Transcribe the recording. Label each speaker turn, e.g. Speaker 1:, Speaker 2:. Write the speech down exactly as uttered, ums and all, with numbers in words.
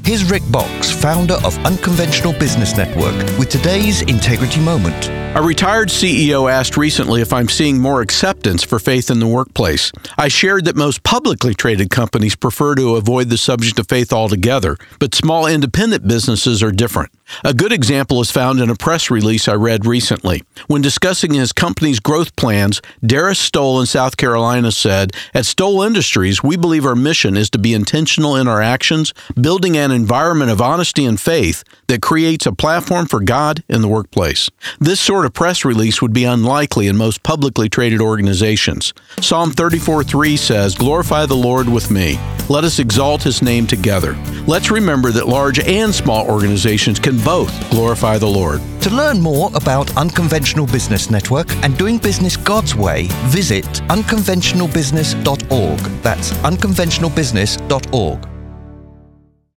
Speaker 1: Here's Rick Box, founder of Unconventional Business Network, with today's Integrity Moment.
Speaker 2: A retired C E O asked recently if I'm seeing more acceptance for faith in the workplace. I shared that most publicly traded companies prefer to avoid the subject of faith altogether, but small independent businesses are different. A good example is found in a press release I read recently. When discussing his company's growth plans, Darius Stoll in South Carolina said, "At Stoll Industries, we believe our mission is to be intentional in our actions, building an environment of honesty and faith that creates a platform for God in the workplace." This sort of press release would be unlikely in most publicly traded organizations. Psalm thirty-four three says, "Glorify the Lord with me. Let us exalt His name together." Let's remember that large and small organizations can both glorify the Lord.
Speaker 1: To learn more about Unconventional Business Network and doing business God's way, visit unconventional business dot org. That's unconventional business dot org.